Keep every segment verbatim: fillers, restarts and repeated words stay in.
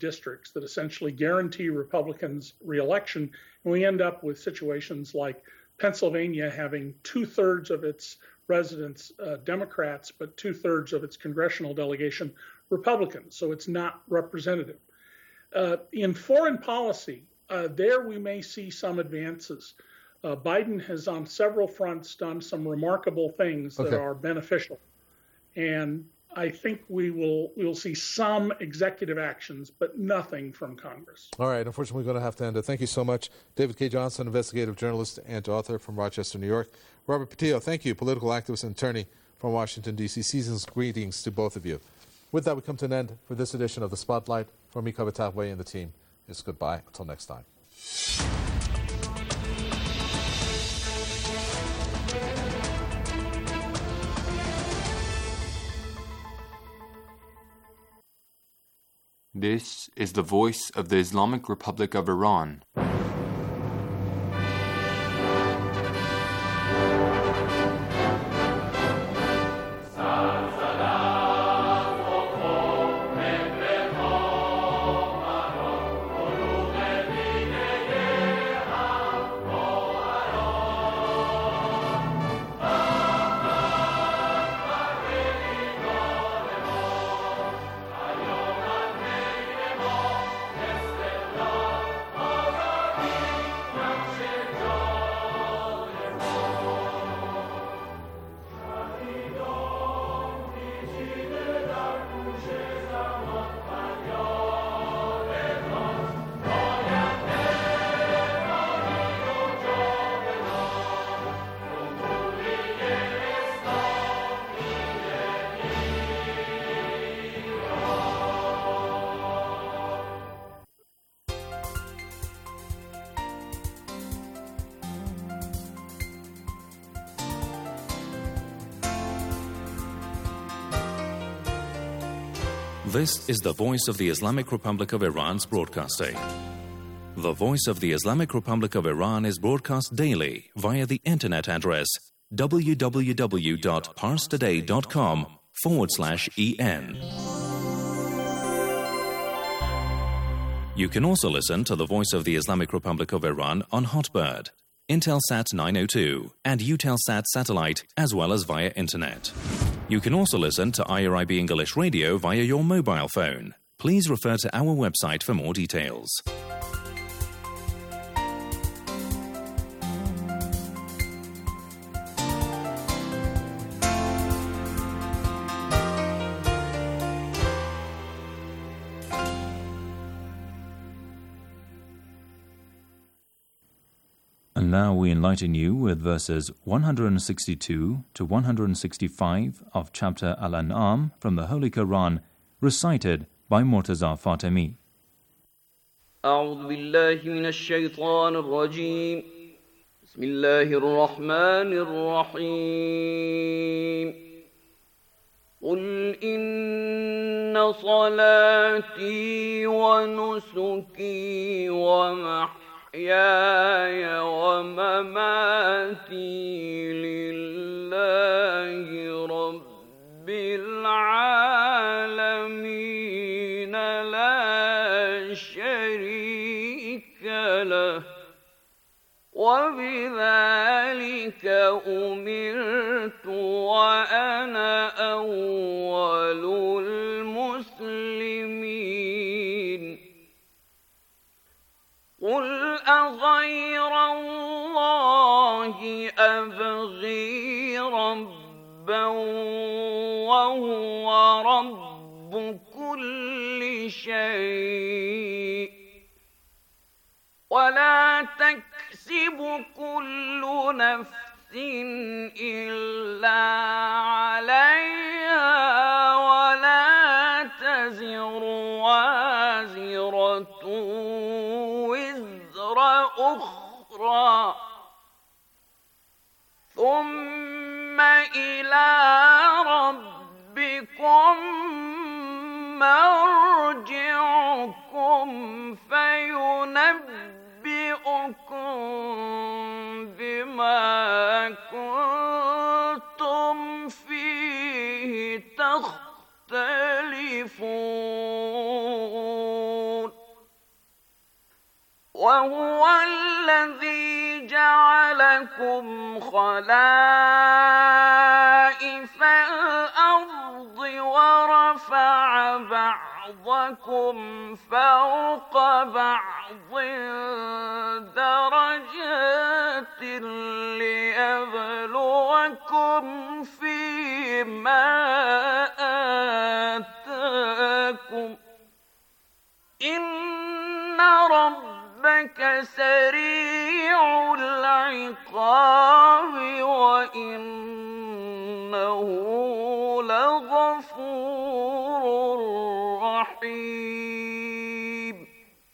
districts that essentially guarantee Republicans re-election. And we end up with situations like Pennsylvania having two-thirds of its residents uh, Democrats, but two-thirds of its congressional delegation Republicans. So it's not representative. Uh, in foreign policy, uh, there we may see some advances. Uh, Biden has on several fronts done some remarkable things that okay. are beneficial. And I think we will we will see some executive actions, but nothing from Congress. All right. Unfortunately, we're going to have to end it. Thank you so much. David Cay Johnston, investigative journalist and author from Rochester, New York. Robert Patillo, thank you, political activist and attorney from Washington, D C Season's greetings to both of you. With that, we come to an end for this edition of The Spotlight. From me, Kabatagwe, and the team, it's goodbye. Until next time. This is the voice of the Islamic Republic of Iran. This is the voice of the Islamic Republic of Iran's broadcasting. The voice of the Islamic Republic of Iran is broadcast daily via the internet address www.parstoday.com forward slash en. You can also listen to the voice of the Islamic Republic of Iran on Hotbird, Intelsat nine oh two, and Eutelsat satellite, as well as via internet. You can also listen to I R I B English Radio via your mobile phone. Please refer to our website for more details. And now we enlighten you with verses one hundred sixty-two to one hundred sixty-five of chapter Al-An'am from the Holy Quran, recited by Murtaza Fatemi. أعوذ بالله من الشيطان الرجيم بسم الله الرحمن الرحيم قل إن صلاتي ونسكي ومحياي محياي ومماتي لله رب العالمين لا شريك له وبذلك أمرت وأنا أول المسلمين قل أغير الله أبغي ربا وهو رب كل شيء ولا تكسب كل نفس إلا عليها ولا تزر وازرة أخرى ثم إلى ربكم مرجعكم فينبئكم بما كنتم فيه تختلفون وهو الذي جعلكم خلائف الأرض ورفع بعضكم فوق بعض درجات ليبلوكم فيما آتاكم إن ربك سريع العقاب وإنه لغفور رحيم.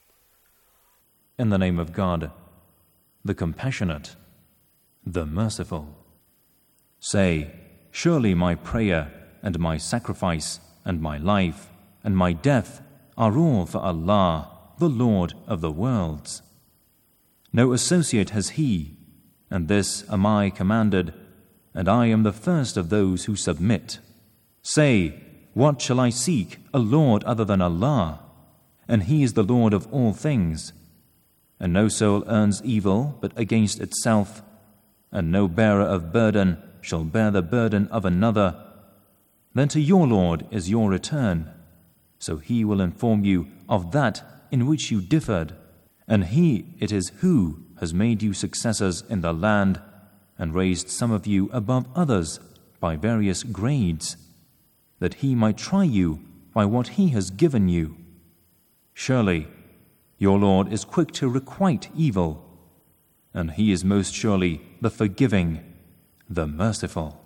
In the name of God, the Compassionate, the Merciful. Say, surely my prayer and my sacrifice and my life and my death are all for Allah, the Lord of the worlds. No associate has He, and this am I commanded, and I am the first of those who submit. Say, what shall I seek, a Lord other than Allah? And He is the Lord of all things. And no soul earns evil but against itself, and no bearer of burden shall bear the burden of another. Then to your Lord is your return. So He will inform you of that in which you differed, and He it is who has made you successors in the land and raised some of you above others by various grades, that He might try you by what He has given you. Surely your Lord is quick to requite evil, and He is most surely the forgiving, the merciful.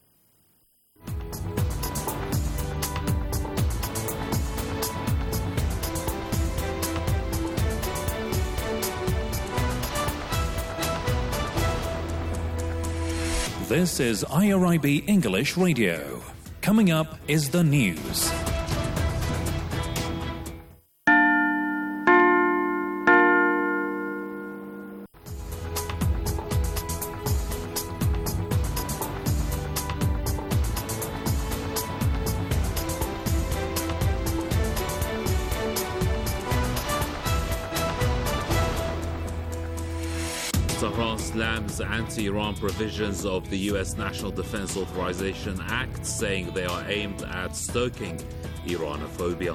This is I R I B English Radio. Coming up is the news. Tehran slams anti-Iran provisions of the U S National Defense Authorization Act, saying they are aimed at stoking Iranophobia.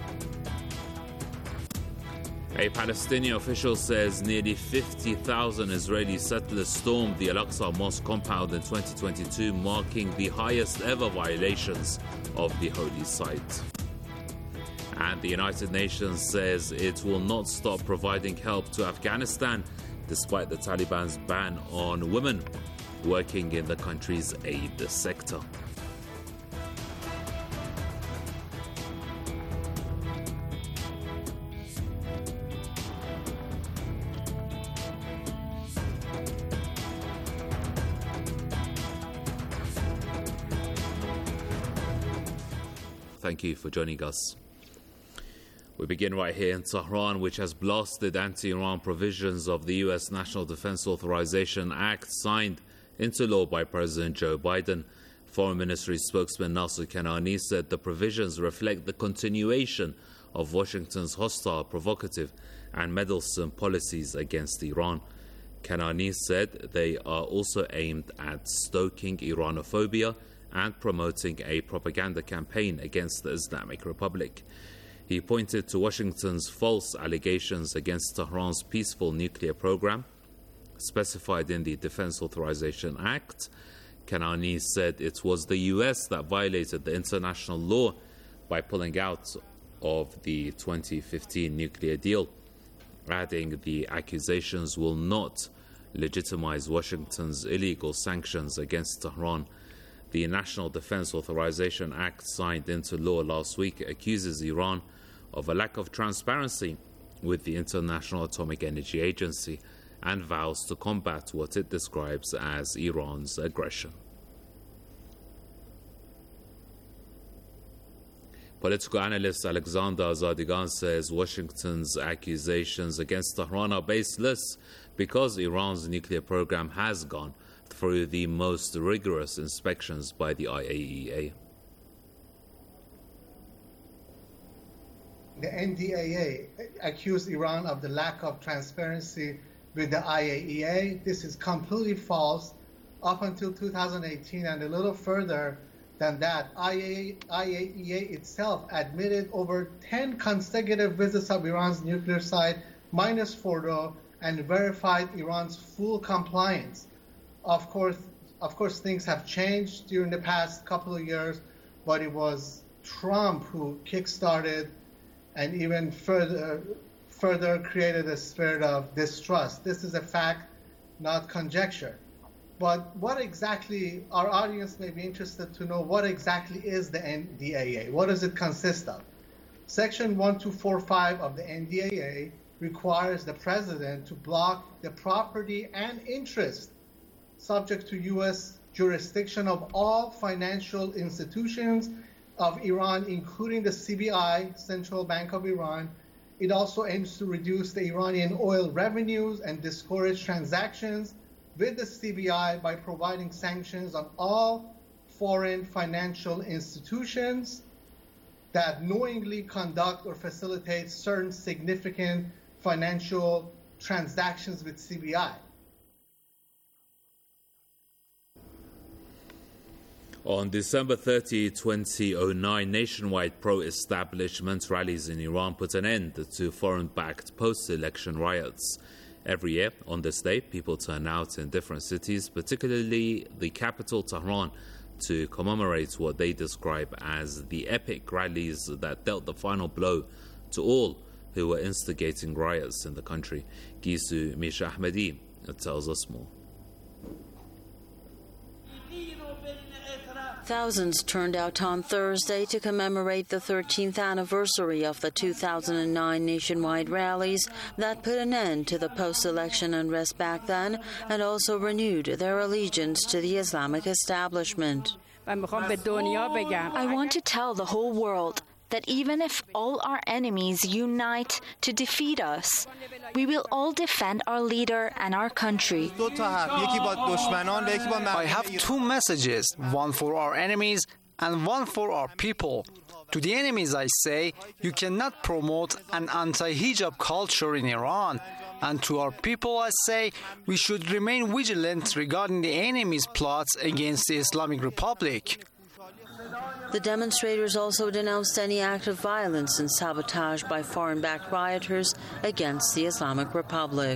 A Palestinian official says nearly fifty thousand Israeli settlers stormed the Al-Aqsa Mosque compound in twenty twenty-two, marking the highest ever violations of the holy site. And the United Nations says it will not stop providing help to Afghanistan despite the Taliban's ban on women working in the country's aid sector. Thank you for joining us. We begin right here in Tehran, which has blasted anti-Iran provisions of the U S National Defense Authorization Act signed into law by President Joe Biden. Foreign Ministry spokesman Nasser Kanani said the provisions reflect the continuation of Washington's hostile, provocative and meddlesome policies against Iran. Kanani said they are also aimed at stoking Iranophobia and promoting a propaganda campaign against the Islamic Republic. He pointed to Washington's false allegations against Tehran's peaceful nuclear program, specified in the Defense Authorization Act. Kanani said it was the U S that violated the international law by pulling out of the twenty fifteen nuclear deal, adding the accusations will not legitimize Washington's illegal sanctions against Tehran. The National Defense Authorization Act, signed into law last week, accuses Iran of a lack of transparency with the International Atomic Energy Agency and vows to combat what it describes as Iran's aggression. Political analyst Alexander Azadigan says Washington's accusations against Tehran are baseless because Iran's nuclear program has gone through the most rigorous inspections by the I A E A. the N D A A accused Iran of the lack of transparency with the I A E A. This is completely false. Up until two thousand eighteen and a little further than that, I A E A itself admitted over ten consecutive visits of Iran's nuclear site, minus Fordo, and verified Iran's full compliance. Of course, of course, things have changed during the past couple of years, but it was Trump who kickstarted and even further further created a spirit of distrust. This is a fact, not conjecture. But what exactly, our audience may be interested to know, what exactly is the N D A A? What does it consist of? Section one two four five of the N D A A requires the president to block the property and interest subject to U S jurisdiction of all financial institutions of Iran, including the C B I, Central Bank of Iran. It also aims to reduce the Iranian oil revenues and discourage transactions with the C B I by providing sanctions on all foreign financial institutions that knowingly conduct or facilitate certain significant financial transactions with C B I. On December thirtieth, twenty oh nine, nationwide pro-establishment rallies in Iran put an end to foreign-backed post-election riots. Every year, on this day, people turn out in different cities, particularly the capital, Tehran, to commemorate what they describe as the epic rallies that dealt the final blow to all who were instigating riots in the country. Gisu Misha Ahmadi tells us more. Thousands turned out on Thursday to commemorate the thirteenth anniversary of the two thousand nine nationwide rallies that put an end to the post-election unrest back then and also renewed their allegiance to the Islamic establishment. I want to tell the whole world that even if all our enemies unite to defeat us, we will all defend our leader and our country. I have two messages, one for our enemies and one for our people. To the enemies I say, you cannot promote an anti-hijab culture in Iran. And to our people I say, we should remain vigilant regarding the enemy's plots against the Islamic Republic. The demonstrators also denounced any act of violence and sabotage by foreign-backed rioters against the Islamic Republic.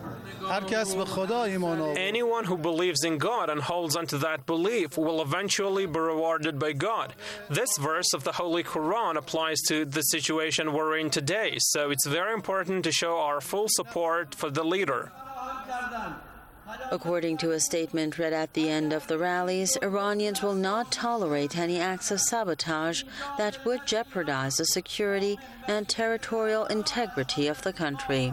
Anyone who believes in God and holds onto that belief will eventually be rewarded by God. This verse of the Holy Quran applies to the situation we're in today, so it's very important to show our full support for the leader. According to a statement read at the end of the rallies, Iranians will not tolerate any acts of sabotage that would jeopardize the security and territorial integrity of the country.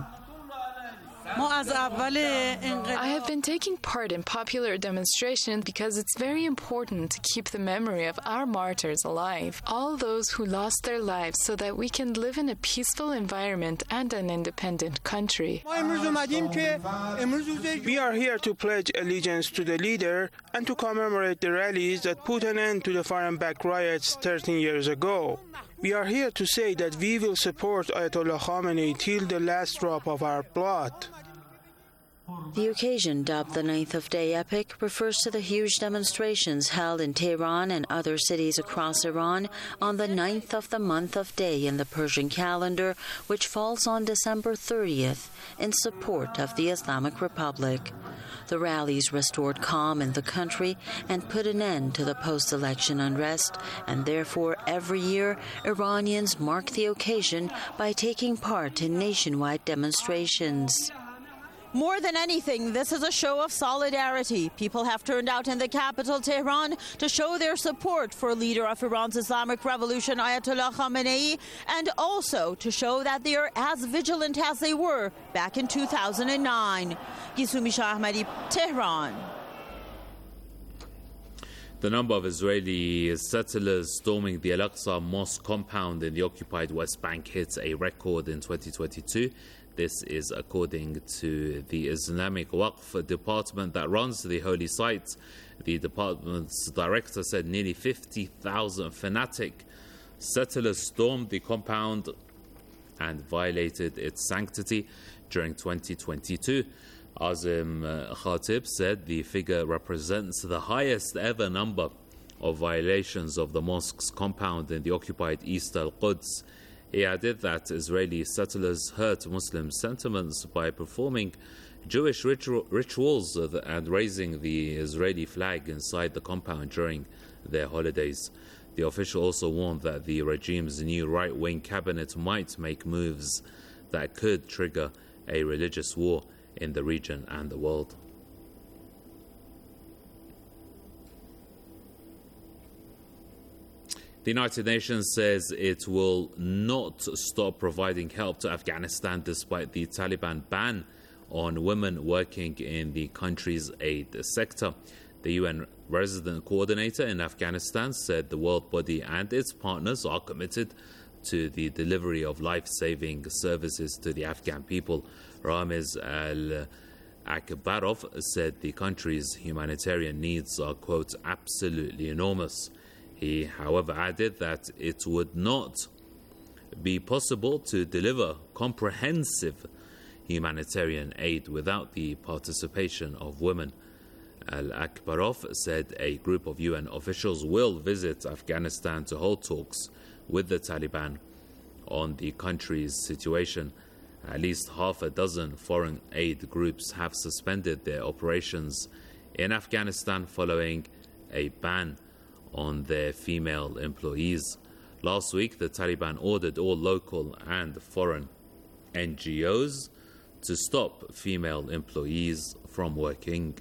I have been taking part in popular demonstrations because it's very important to keep the memory of our martyrs alive, all those who lost their lives so that we can live in a peaceful environment and an independent country. We are here to pledge allegiance to the leader and to commemorate the rallies that put an end to the foreign-backed riots thirteen years ago. We are here to say that we will support Ayatollah Khamenei till the last drop of our blood. The occasion, dubbed the Ninth of Day Epic, refers to the huge demonstrations held in Tehran and other cities across Iran on the ninth of the month of Day in the Persian calendar, which falls on December thirtieth, in support of the Islamic Republic. The rallies restored calm in the country and put an end to the post-election unrest, and therefore every year Iranians mark the occasion by taking part in nationwide demonstrations. More than anything, this is a show of solidarity. People have turned out in the capital, Tehran, to show their support for leader of Iran's Islamic Revolution, Ayatollah Khamenei, and also to show that they are as vigilant as they were back in two thousand nine. Gisumi Shah Ahmadi, Tehran. The number of Israeli settlers storming the Al-Aqsa Mosque compound in the occupied West Bank hit a record in twenty twenty-two. This is according to the Islamic Waqf department that runs the holy site. The department's director said nearly fifty thousand fanatic settlers stormed the compound and violated its sanctity during twenty twenty-two. Azim uh, Khatib said the figure represents the highest ever number of violations of the mosque's compound in the occupied East al-Quds. He added that Israeli settlers hurt Muslim sentiments by performing Jewish ritu- rituals and raising the Israeli flag inside the compound during their holidays. The official also warned that the regime's new right-wing cabinet might make moves that could trigger a religious war in the region and the world. The United Nations says it will not stop providing help to Afghanistan despite the Taliban ban on women working in the country's aid sector. The U N resident coordinator in Afghanistan said the world body and its partners are committed to the delivery of life-saving services to the Afghan people. Ramiz Al-Akbarov said the country's humanitarian needs are, quote, absolutely enormous. He, however, added that it would not be possible to deliver comprehensive humanitarian aid without the participation of women. Al-Akbarov said a group of U N officials will visit Afghanistan to hold talks with the Taliban on the country's situation. At least half a dozen foreign aid groups have suspended their operations in Afghanistan following a ban on their female employees. Last week, the Taliban ordered all local and foreign N G Os to stop female employees from working.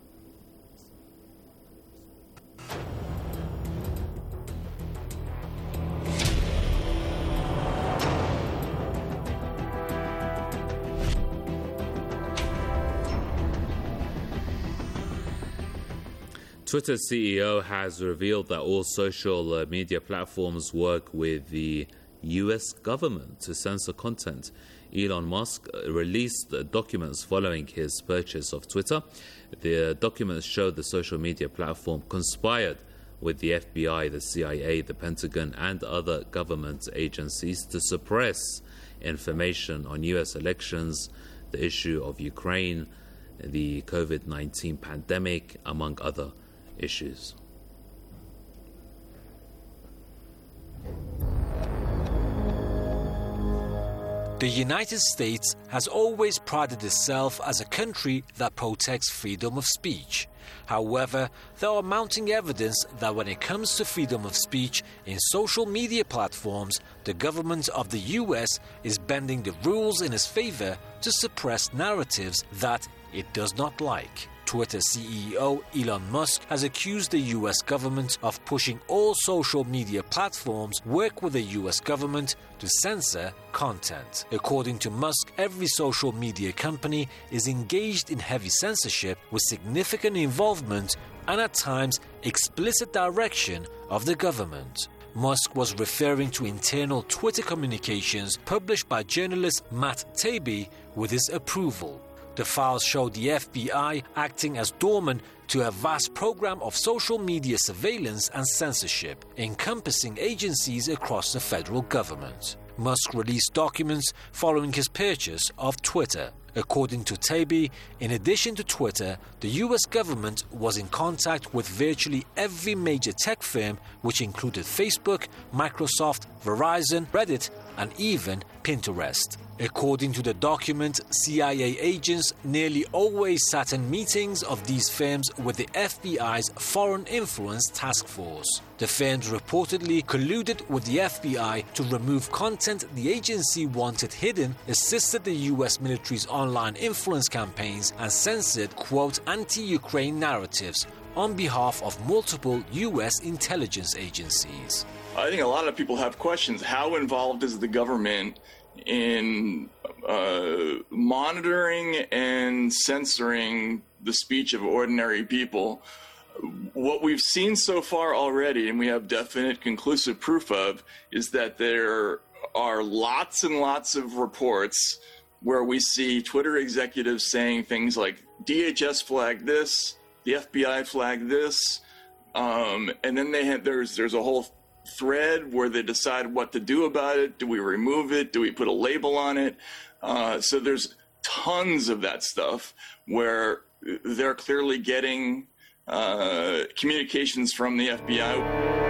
Twitter C E O has revealed that all social uh, media platforms work with the U S government to censor content. Elon Musk released documents following his purchase of Twitter. The documents show the social media platform conspired with the F B I, the C I A, the Pentagon, and other government agencies to suppress information on U S elections, the issue of Ukraine, the COVID nineteen pandemic, among other issues. The United States has always prided itself as a country that protects freedom of speech. However, there are mounting evidence that when it comes to freedom of speech in social media platforms, the government of the U S is bending the rules in its favor to suppress narratives that it does not like. Twitter C E O Elon Musk has accused the U S government of pushing all social media platforms work with the U S government to censor content. According to Musk, every social media company is engaged in heavy censorship with significant involvement and at times explicit direction of the government. Musk was referring to internal Twitter communications published by journalist Matt Taibbi with his approval. The files showed the F B I acting as doorman to a vast program of social media surveillance and censorship, encompassing agencies across the federal government. Musk released documents following his purchase of Twitter. According to Taibbi, in addition to Twitter, the U S government was in contact with virtually every major tech firm, which included Facebook, Microsoft, Verizon, Reddit, and even Pinterest. According to the document, C I A agents nearly always sat in meetings of these firms with the F B I's Foreign Influence Task Force. The firms reportedly colluded with the F B I to remove content the agency wanted hidden, assisted the U S military's online influence campaigns, and censored, quote, anti-Ukraine narratives on behalf of multiple U S intelligence agencies. I think a lot of people have questions. How involved is the government in uh, monitoring and censoring the speech of ordinary people? What we've seen so far already, and we have definite conclusive proof of, is that there are lots and lots of reports where we see Twitter executives saying things like D H S flagged this, the F B I flagged this, um, and then they have, there's there's a whole thread where they decide what to do about it. Do we remove it? Do we put a label on it? Uh, so there's tons of that stuff where they're clearly getting uh, communications from the F B I.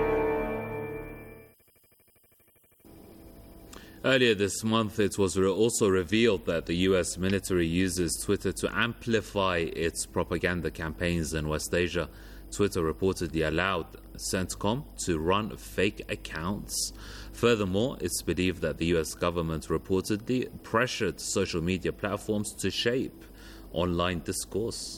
Earlier this month, it was re- also revealed that the U S military uses Twitter to amplify its propaganda campaigns in West Asia. Twitter reportedly allowed CENTCOM to run fake accounts. Furthermore, it's believed that the U S government reportedly pressured social media platforms to shape online discourse.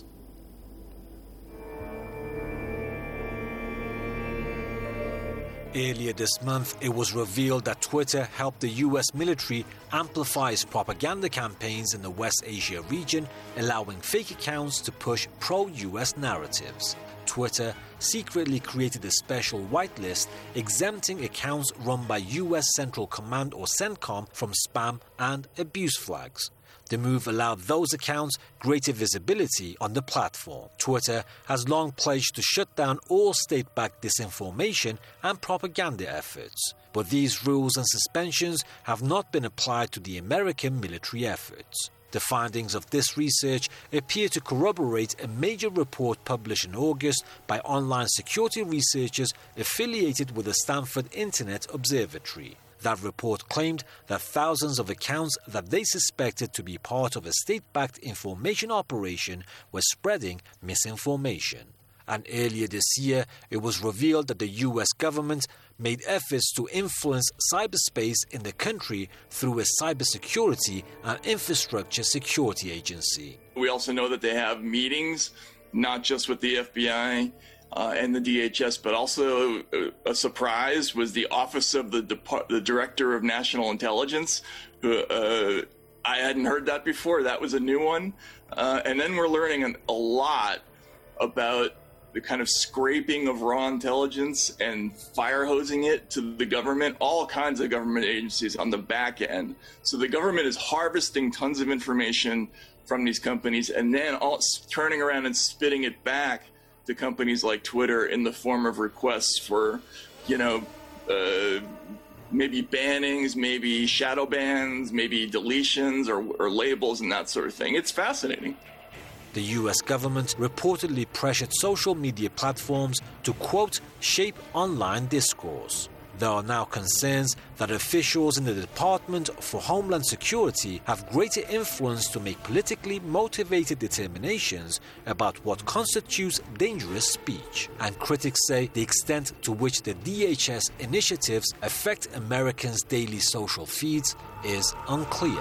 Earlier this month, it was revealed that Twitter helped the U S military amplify its propaganda campaigns in the West Asia region, allowing fake accounts to push pro-U S narratives. Twitter secretly created a special whitelist exempting accounts run by U S Central Command or CENTCOM from spam and abuse flags. The move allowed those accounts greater visibility on the platform. Twitter has long pledged to shut down all state-backed disinformation and propaganda efforts. But these rules and suspensions have not been applied to the American military efforts. The findings of this research appear to corroborate a major report published in August by online security researchers affiliated with the Stanford Internet Observatory. That report claimed that thousands of accounts that they suspected to be part of a state-backed information operation were spreading misinformation. And earlier this year, it was revealed that the U S government made efforts to influence cyberspace in the country through a cybersecurity and infrastructure security agency. We also know that they have meetings, not just with the F B I uh, and the D H S, but also a, a surprise was the Office of the, Dep- the Director of National Intelligence. Who, uh, I hadn't heard that before. That was a new one. Uh, and then we're learning a lot about the kind of scraping of raw intelligence and fire hosing it to the government, all kinds of government agencies on the back end. So the government is harvesting tons of information from these companies and then all, turning around and spitting it back to companies like Twitter in the form of requests for, you know, uh, maybe bannings, maybe shadow bans, maybe deletions or, or labels and that sort of thing. It's fascinating. The U S government reportedly pressured social media platforms to, quote, shape online discourse. There are now concerns that officials in the Department for Homeland Security have greater influence to make politically motivated determinations about what constitutes dangerous speech. And critics say the extent to which the D H S initiatives affect Americans' daily social feeds is unclear.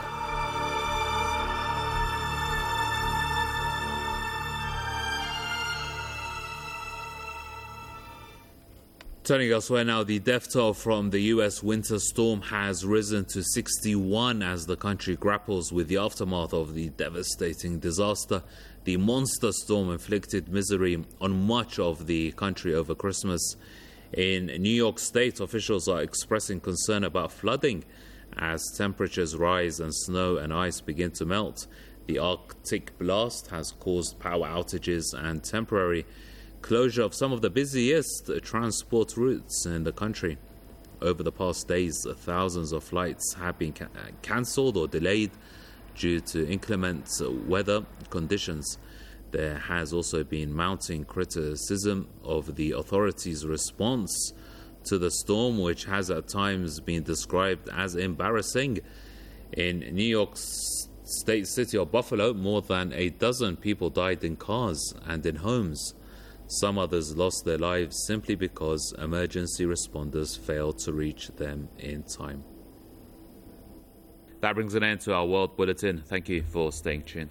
Turning elsewhere now, the death toll from the U S winter storm has risen to sixty-one as the country grapples with the aftermath of the devastating disaster. The monster storm inflicted misery on much of the country over Christmas. In New York State, officials are expressing concern about flooding as temperatures rise and snow and ice begin to melt. The Arctic blast has caused power outages and temporary closure of some of the busiest transport routes in the country. Over the past days, thousands of flights have been ca- cancelled or delayed due to inclement weather conditions. There has also been mounting criticism of the authorities' response to the storm, which has at times been described as embarrassing. In New York's state city of Buffalo, more than a dozen people died in cars and in homes. Some others lost their lives simply because emergency responders failed to reach them in time. That brings an end to our World Bulletin. Thank you for staying tuned.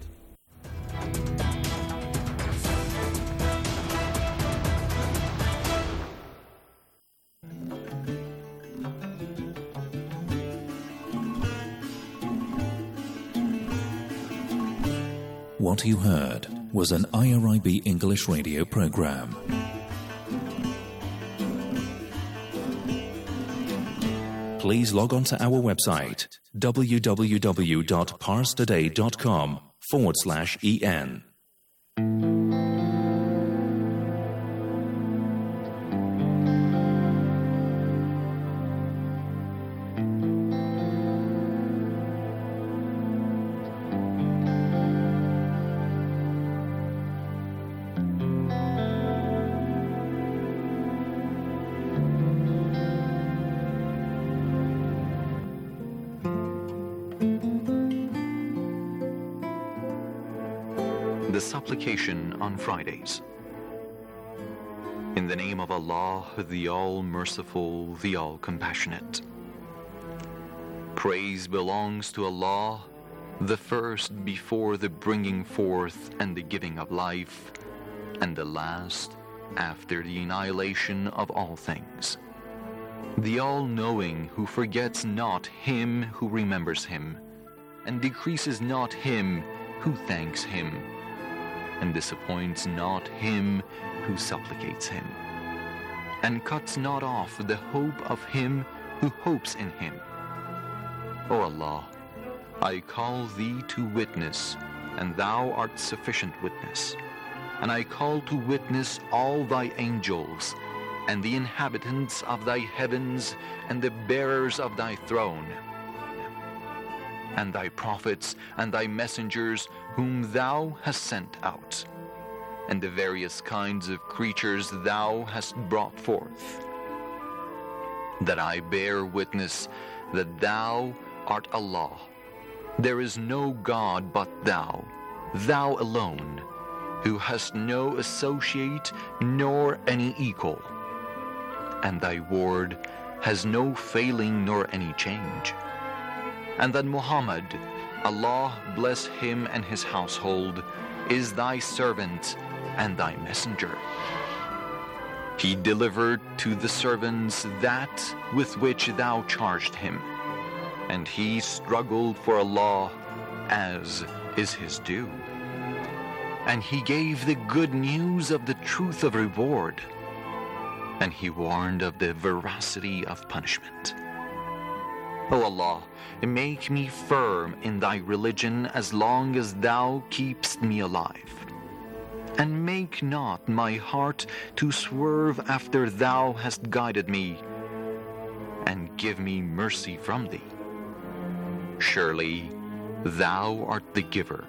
What you heard was an I R I B English radio program. Please log on to our website www.parstoday.com forward slash en. the supplication on Fridays. In the name of Allah, the All-Merciful, the All-Compassionate. Praise belongs to Allah, the first before the bringing forth and the giving of life, and the last after the annihilation of all things. The All-Knowing, who forgets not him who remembers him, and decreases not him who thanks him, and disappoints not him who supplicates him, and cuts not off the hope of him who hopes in him. O Allah, I call thee to witness, and thou art sufficient witness, and I call to witness all thy angels, and the inhabitants of thy heavens, and the bearers of thy throne, and thy prophets, and thy messengers, whom thou hast sent out, and the various kinds of creatures thou hast brought forth, that I bear witness that thou art Allah. There is no God but thou, thou alone, who hast no associate nor any equal, and thy word has no failing nor any change. And that Muhammad, Allah bless him and his household, is thy servant and thy messenger. He delivered to the servants that with which thou charged him, and he struggled for Allah as is his due. And he gave the good news of the truth of reward, and he warned of the veracity of punishment. O Allah, make me firm in thy religion as long as thou keepst me alive, and make not my heart to swerve after thou hast guided me, and give me mercy from thee. Surely thou art the giver.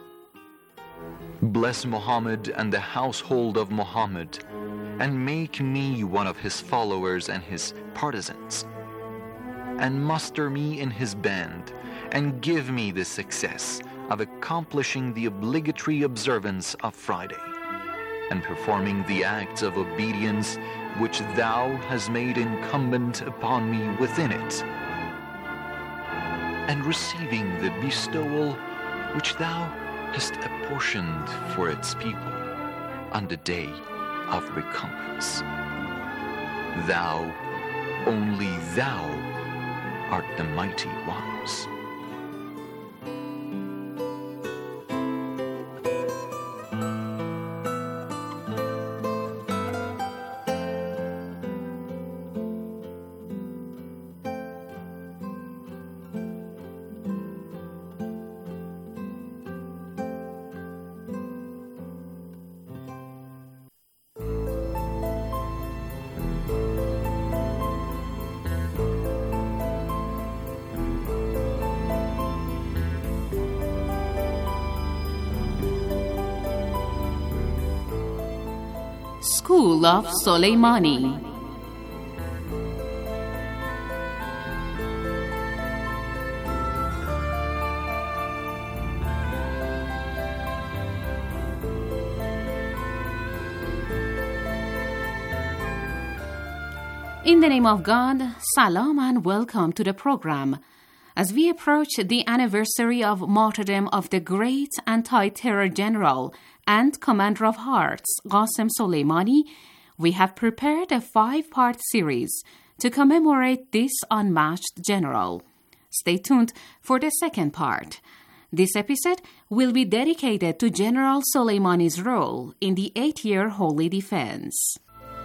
Bless Muhammad and the household of Muhammad, and make me one of his followers and his partisans, and muster me in his band, and give me the success of accomplishing the obligatory observance of Friday, and performing the acts of obedience which thou hast made incumbent upon me within it, and receiving the bestowal which thou hast apportioned for its people on the day of recompense. Thou, only thou, art the mighty ones. School of Soleimani. In the name of God, salam and welcome to the program. As we approach the anniversary of martyrdom of the great anti-terror general and commander of hearts, Qasem Soleimani, we have prepared a five-part series to commemorate this unmatched general. Stay tuned for the second part. This episode will be dedicated to General Soleimani's role in the eight-year Holy Defense.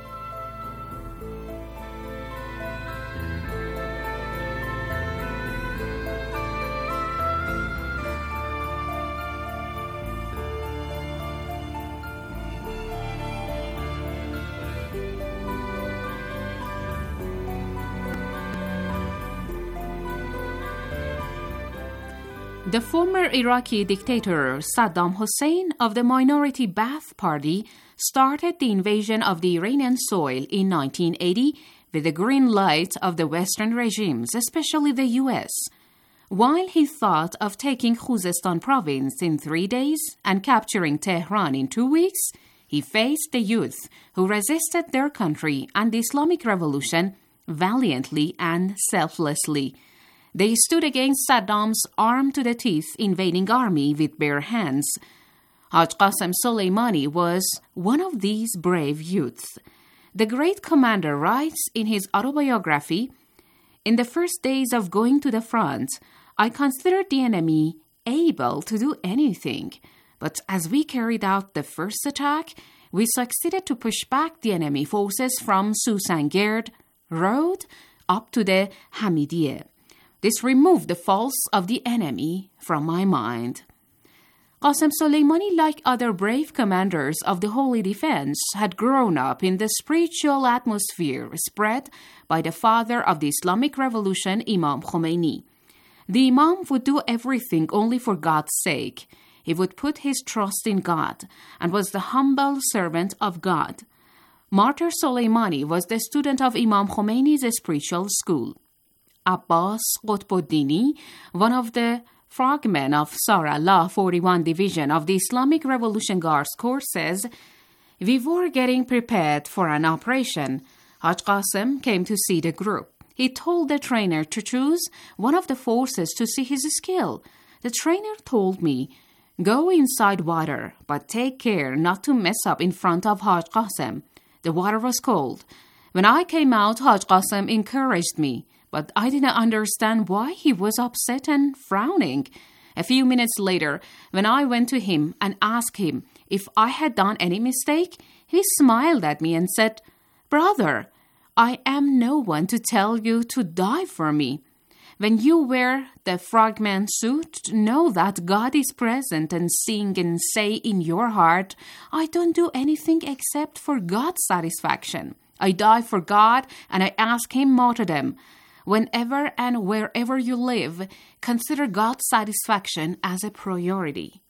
The former Iraqi dictator Saddam Hussein of the minority Ba'ath Party started the invasion of the Iranian soil in nineteen eighty with the green light of the Western regimes, especially the U S. While he thought of taking Khuzestan province in three days and capturing Tehran in two weeks, he faced the youth who resisted their country and the Islamic Revolution valiantly and selflessly. They stood against Saddam's armed-to-the-teeth invading army with bare hands. Haj Qasem Soleimani was one of these brave youths. The great commander writes in his autobiography, "In the first days of going to the front, I considered the enemy able to do anything. But as we carried out the first attack, we succeeded to push back the enemy forces from Susangerd road up to the Hamidiyeh. This removed the faults of the enemy from my mind." Qasem Soleimani, like other brave commanders of the Holy Defense, had grown up in the spiritual atmosphere spread by the father of the Islamic Revolution, Imam Khomeini. The Imam would do everything only for God's sake. He would put his trust in God and was the humble servant of God. Martyr Soleimani was the student of Imam Khomeini's spiritual school. Abbas Qutbuddini, one of the frogmen of Sarallah forty-one Division of the Islamic Revolution Guards Corps, says, "We were getting prepared for an operation. Haj Qasem came to see the group. He told the trainer to choose one of the forces to see his skill. The trainer told me, 'Go inside water, but take care not to mess up in front of Haj Qasem.' The water was cold. When I came out, Haj Qasem encouraged me, but I didn't understand why he was upset and frowning. A few minutes later, when I went to him and asked him if I had done any mistake, he smiled at me and said, 'Brother, I am no one to tell you to die for me. When you wear the frogman suit, know that God is present and sing and say in your heart, I don't do anything except for God's satisfaction. I die for God and I ask Him martyrdom. Whenever and wherever you live, consider God's satisfaction as a priority.'"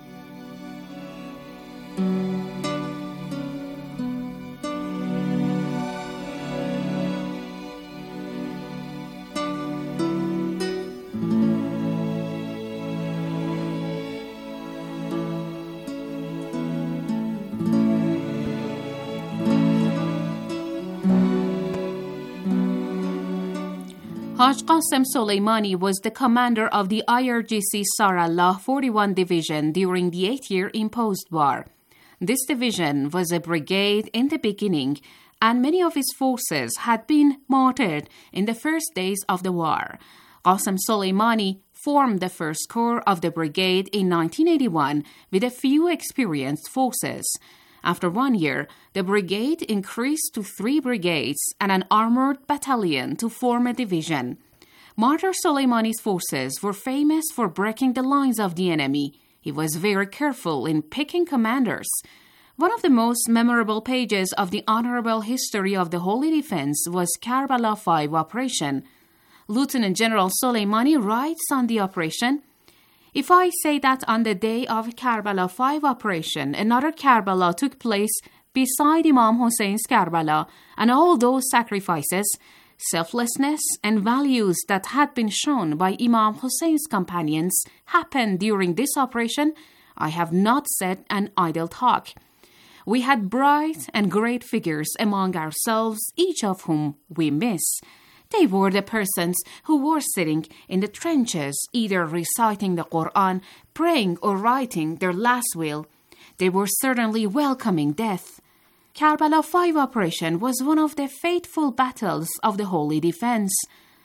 Haj Qasem Soleimani was the commander of the I R G C Sarallah forty-one Division during the eight-year imposed war. This division was a brigade in the beginning, and many of its forces had been martyred in the first days of the war. Qasem Soleimani formed the first corps of the brigade in nineteen eighty-one with a few experienced forces. After one year, the brigade increased to three brigades and an armored battalion to form a division. Martyr Soleimani's forces were famous for breaking the lines of the enemy. He was very careful in picking commanders. One of the most memorable pages of the honorable history of the Holy Defense was Karbala five operation. Lieutenant General Soleimani writes on the operation, "If I say that on the day of Karbala five operation, another Karbala took place beside Imam Hussein's Karbala, and all those sacrifices, selflessness, and values that had been shown by Imam Hussein's companions happened during this operation, I have not said an idle talk. We had bright and great figures among ourselves, each of whom we miss. They were the persons who were sitting in the trenches, either reciting the Quran, praying, or writing their last will. They were certainly welcoming death. Karbala five operation was one of the fateful battles of the Holy Defense.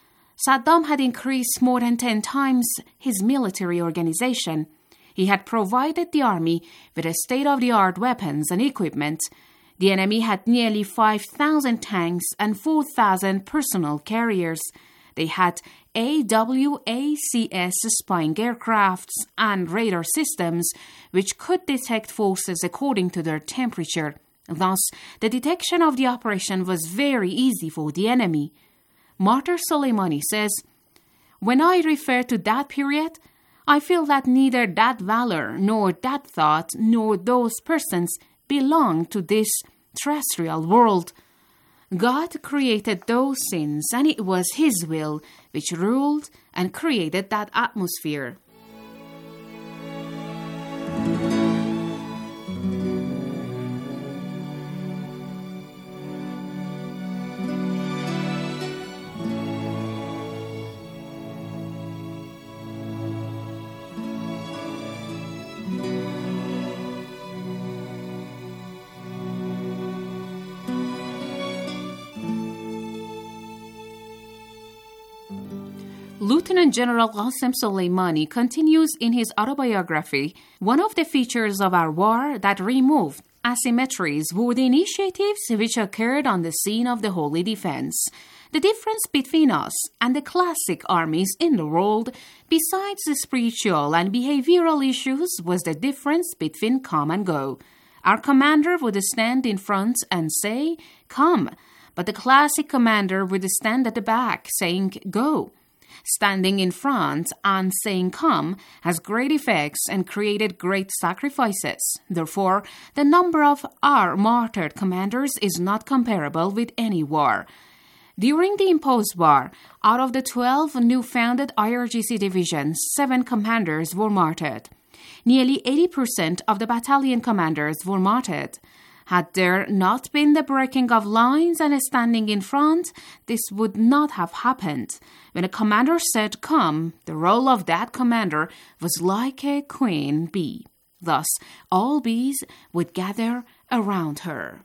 Saddam had increased more than ten times his military organization. He had provided the army with a state-of-the-art weapons and equipment. The enemy had nearly five thousand tanks and four thousand personal carriers. They had A W A C S spying aircrafts and radar systems which could detect forces according to their temperature. Thus, the detection of the operation was very easy for the enemy. Martyr Soleimani says, "When I refer to that period, I feel that neither that valor, nor that thought, nor those persons belong to this terrestrial world. God created those sins, and it was His will which ruled and created that atmosphere. Lieutenant General Qasem Soleimani continues in his autobiography, one of the features of our war that removed asymmetries were the initiatives which occurred on the scene of the Holy Defense. The difference between us and the classic armies in the world, besides the spiritual and behavioral issues, was the difference between come and go. Our commander would stand in front and say, "Come," but the classic commander would stand at the back saying, "Go." Standing in front and saying "come" has great effects and created great sacrifices. Therefore, the number of our martyred commanders is not comparable with any war. During the imposed war, out of the twelve new founded I R G C divisions, seven commanders were martyred. Nearly eighty percent of the battalion commanders were martyred. Had there not been the breaking of lines and standing in front, this would not have happened. When a commander said "come," the role of that commander was like a queen bee. Thus, all bees would gather around her.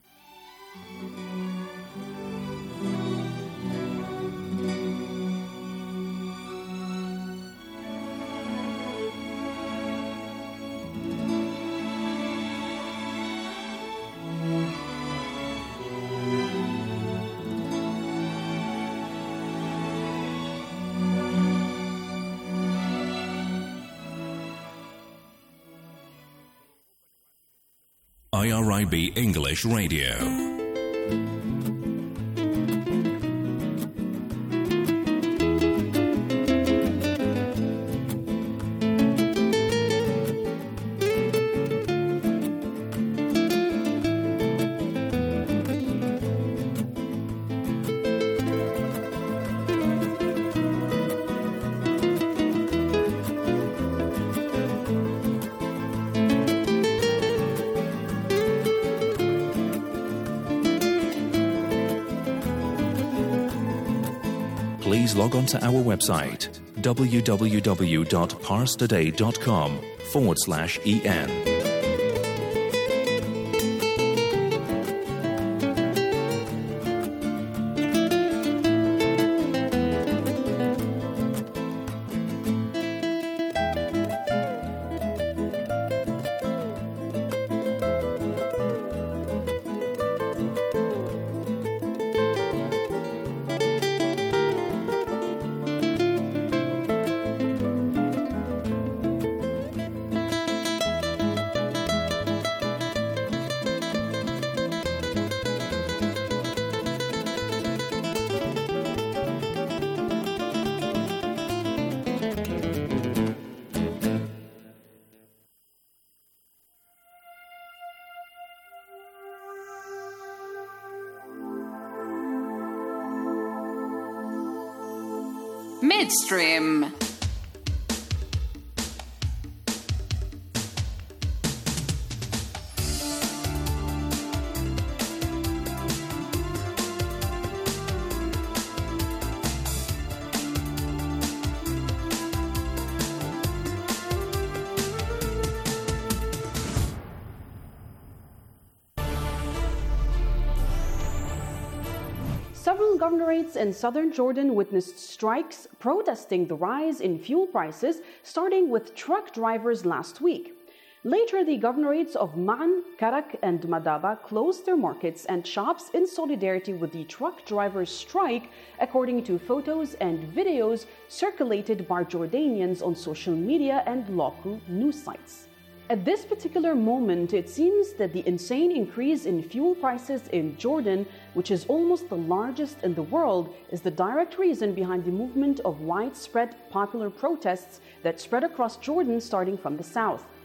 I R I B English Radio. Please log on to our website, www.parstoday.com forward slash en. Midstream. Several governorates in southern Jordan witnessed strikes protesting the rise in fuel prices, starting with truck drivers last week. Later, the governorates of Ma'an, Karak, and Madaba closed their markets and shops in solidarity with the truck drivers' strike, according to photos and videos circulated by Jordanians on social media and local news sites. At this particular moment, it seems that the insane increase in fuel prices in Jordan, which is almost the largest in the world, is the direct reason behind the movement of widespread popular protests that spread across Jordan starting from the south.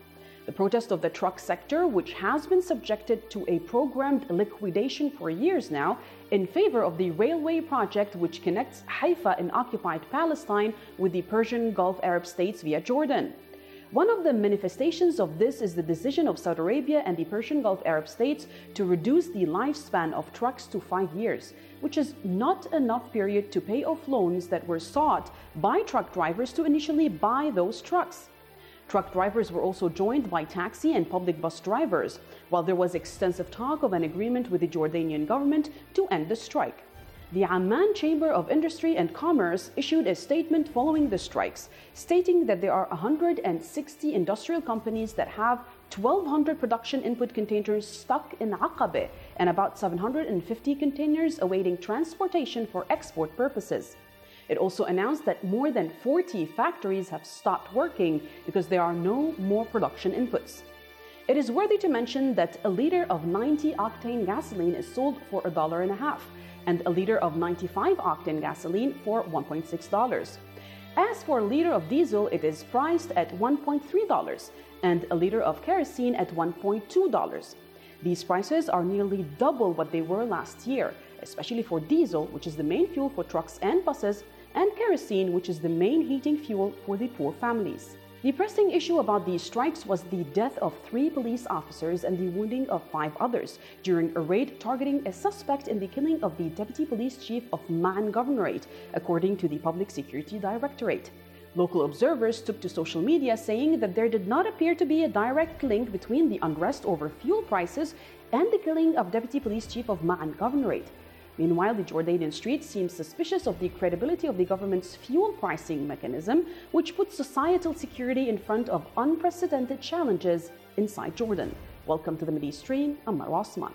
The protest of the truck sector, which has been subjected to a programmed liquidation for years now, in favor of the railway project which connects Haifa in occupied Palestine with the Persian Gulf Arab states via Jordan. One of the manifestations of this is the decision of Saudi Arabia and the Persian Gulf Arab states to reduce the lifespan of trucks to five years, which is not enough period to pay off loans that were sought by truck drivers to initially buy those trucks. Truck drivers were also joined by taxi and public bus drivers, while there was extensive talk of an agreement with the Jordanian government to end the strike. The Amman Chamber of Industry and Commerce issued a statement following the strikes, stating that there are one hundred sixty industrial companies that have twelve hundred production input containers stuck in Aqaba and about seven hundred fifty containers awaiting transportation for export purposes. It also announced that more than forty factories have stopped working because there are no more production inputs. It is worthy to mention that a liter of ninety octane gasoline is sold for a dollar and a half, and a liter of ninety-five octane gasoline for one point six dollars. As for a liter of diesel, it is priced at one point three dollars, and a liter of kerosene at one point two dollars. These prices are nearly double what they were last year, especially for diesel, which is the main fuel for trucks and buses, and kerosene, which is the main heating fuel for the poor families. The pressing issue about these strikes was the death of three police officers and the wounding of five others during a raid targeting a suspect in the killing of the deputy police chief of Ma'an Governorate, according to the Public Security Directorate. Local observers took to social media saying that there did not appear to be a direct link between the unrest over fuel prices and the killing of deputy police chief of Ma'an Governorate. Meanwhile, the Jordanian streets seem suspicious of the credibility of the government's fuel pricing mechanism, which puts societal security in front of unprecedented challenges inside Jordan. Welcome to the Mideast Stream. I'm Marwa Osman.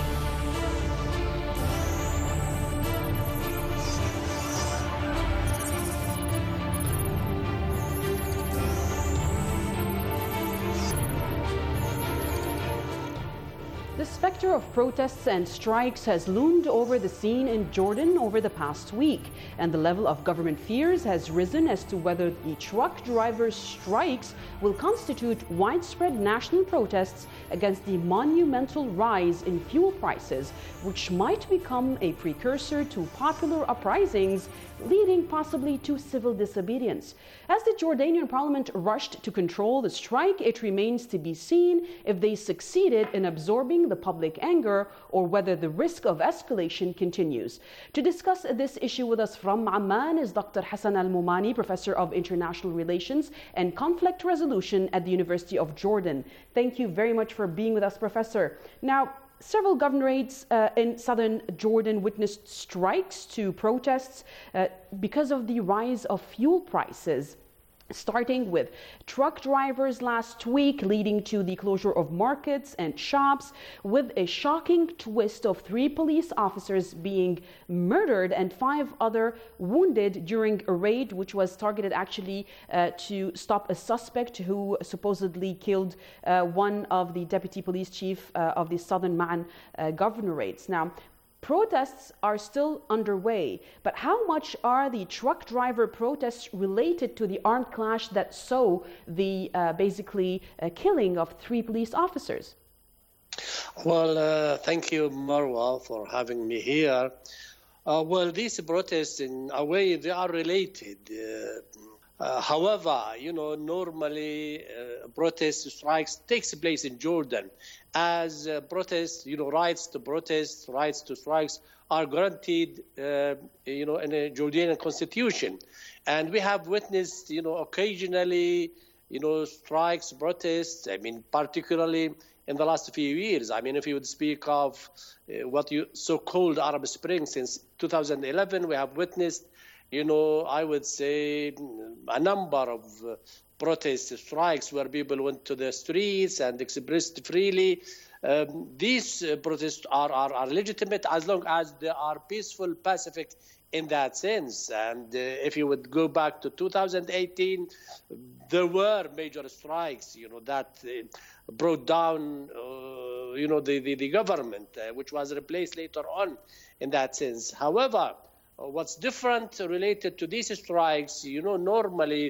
The specter of protests and strikes has loomed over the scene in Jordan over the past week, and the level of government fears has risen as to whether the truck drivers' strikes will constitute widespread national protests against the monumental rise in fuel prices, which might become a precursor to popular uprisings, leading possibly to civil disobedience. As the Jordanian parliament rushed to control the strike, it remains to be seen if they succeeded in absorbing the public anger or whether the risk of escalation continues. To discuss this issue with us from Amman is Doctor Hassan Al-Momani, Professor of International Relations and Conflict Resolution at the University of Jordan. Thank you very much for being with us, Professor. Now, several governorates uh, in southern Jordan witnessed strikes to protests uh, because of the rise of fuel prices, starting with truck drivers last week, leading to the closure of markets and shops, with a shocking twist of three police officers being murdered and five other wounded during a raid which was targeted actually uh, to stop a suspect who supposedly killed uh, one of the deputy police chief uh, of the southern Ma'an uh, governorates. Now, protests are still underway, but how much are the truck driver protests related to the armed clash that saw the uh, basically uh, killing of three police officers? Well, uh, thank you, Marwa, for having me here. Uh, well, these protests, in a way, they are related. Uh, uh, however, you know, normally uh, protest strikes takes place in Jordan, as uh, protests, you know, rights to protest, rights to strikes are guaranteed, uh, you know, in a Jordanian constitution. And we have witnessed, you know, occasionally, you know, strikes, protests, I mean, particularly in the last few years. I mean, if you would speak of uh, what you so-called Arab Spring, since two thousand eleven, we have witnessed, you know, I would say a number of uh, protest strikes where people went to the streets and expressed freely. Um, these uh, protests are, are, are legitimate as long as they are peaceful, pacific in that sense. And uh, if you would go back to two thousand eighteen, there were major strikes, you know, that uh, brought down, uh, you know, the, the, the government, uh, which was replaced later on in that sense. However, uh, what's different related to these strikes, you know, normally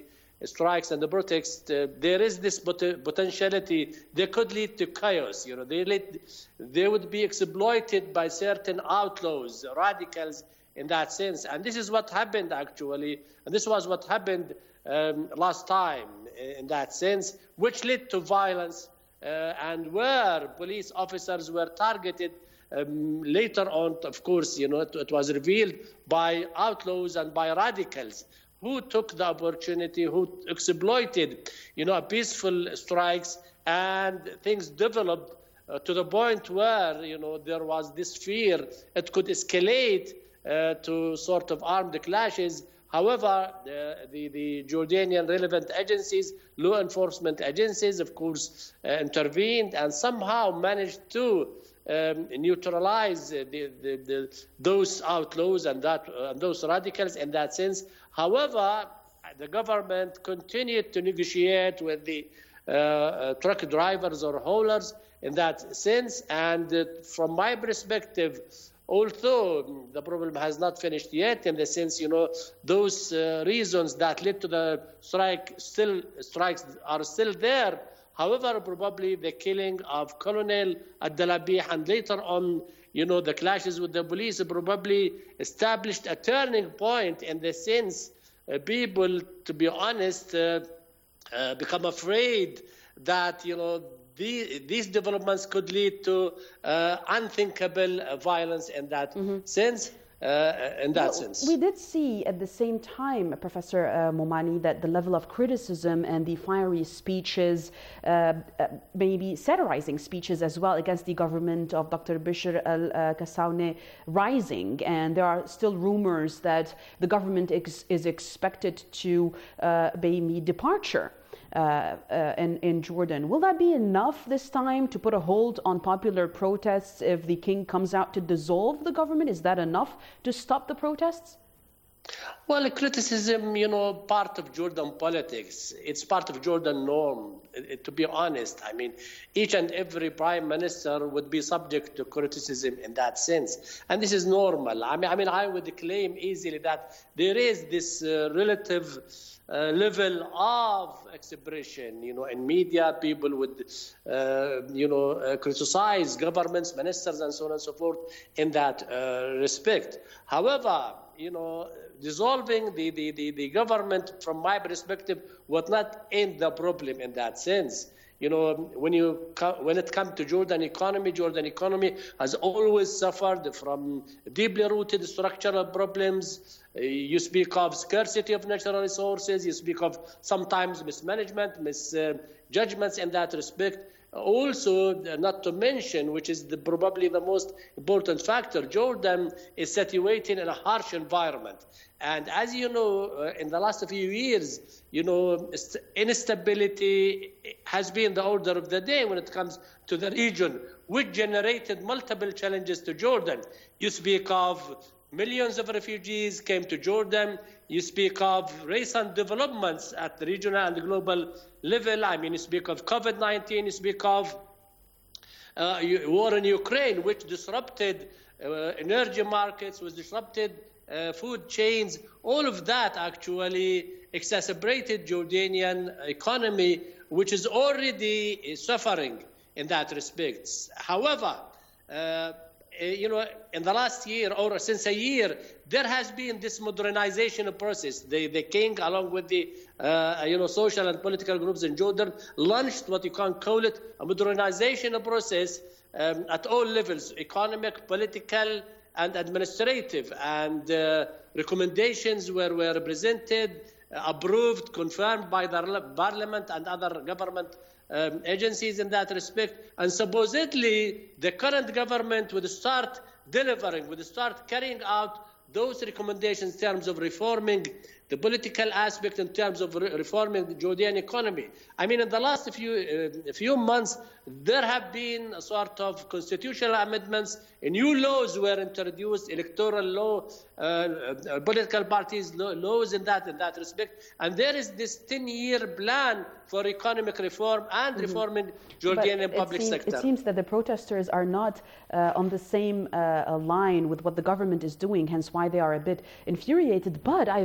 strikes and the protests, uh, there is this pot- potentiality they could lead to chaos. You know, they lead, they would be exploited by certain outlaws, radicals in that sense. And this is what happened actually, and this was what happened um, last time in that sense, which led to violence uh, and where police officers were targeted. Um, later on, of course, you know, it, it was revealed by outlaws and by radicals who took the opportunity, who exploited, you know, peaceful strikes, and things developed uh, to the point where, you know, there was this fear it could escalate uh, to sort of armed clashes. However, uh, the, the Jordanian relevant agencies, law enforcement agencies, of course, uh, intervened and somehow managed to Um, neutralize uh, the, the, the, those outlaws and, that, uh, and those radicals in that sense. However, the government continued to negotiate with the uh, uh, truck drivers or haulers in that sense. And uh, from my perspective, although the problem has not finished yet, in the sense, you know, those uh, reasons that led to the strike still strikes are still there. However, probably the killing of Colonel Abdelabih and later on, you know, the clashes with the police probably established a turning point in the sense uh, people, to be honest, uh, uh, become afraid that, you know, the, these developments could lead to uh, unthinkable uh, violence in that mm-hmm. sense. Uh, in that well, sense. We did see at the same time, Professor uh, Momani, that the level of criticism and the fiery speeches, uh, uh, maybe satirizing speeches as well against the government of Doctor Bishr al-Kassaoune rising. And there are still rumors that the government ex- is expected to uh, maybe departure. Uh, uh, in, in Jordan. Will that be enough this time to put a hold on popular protests if the king comes out to dissolve the government? Is that enough to stop the protests? Well, criticism, you know, part of Jordan politics. It's part of Jordan norm, it, it, to be honest. I mean, each and every prime minister would be subject to criticism in that sense. And this is normal. I mean, I, mean, I would claim easily that there is this uh, relative Uh, level of expression, you know, in media, people would, uh, you know, uh, criticize governments, ministers, and so on and so forth in that uh, respect. However, you know, dissolving the, the, the, the government, from my perspective, would not end the problem in that sense. You know, when you when it comes to Jordan economy, Jordan economy has always suffered from deeply rooted structural problems. You speak of scarcity of natural resources. You speak of sometimes mismanagement, misjudgments in that respect. Also, not to mention, which is the, probably the most important factor, Jordan is situated in a harsh environment. And as you know, uh, in the last few years, you know, instability has been the order of the day when it comes to the region, which generated multiple challenges to Jordan. You speak of millions of refugees came to Jordan. You speak of recent developments at the regional and global level. I mean, you speak of COVID nineteen, you speak of uh, war in Ukraine, which disrupted uh, energy markets, which disrupted uh, food chains. All of that actually exacerbated Jordanian economy, which is already suffering in that respect. However, uh, you know, in the last year or since a year, there has been this modernization process. The, the king, along with the uh, you know, social and political groups in Jordan, launched what you can call it a modernization process um, at all levels, economic, political, and administrative. And uh, recommendations were, were presented, approved, confirmed by the parliament and other government Um, agencies in that respect, and supposedly the current government would start delivering, would start carrying out those recommendations in terms of reforming the political aspect, in terms of re- reforming the Jordanian economy. I mean, in the last few uh, few months, there have been a sort of constitutional amendments, new laws were introduced, electoral law, uh, uh, political parties law, laws in that in that respect, and there is this ten-year plan for economic reform and mm-hmm. reforming Jordanian but public seems, sector. It seems that the protesters are not uh, on the same uh, line with what the government is doing, hence why they are a bit infuriated. But I've, I've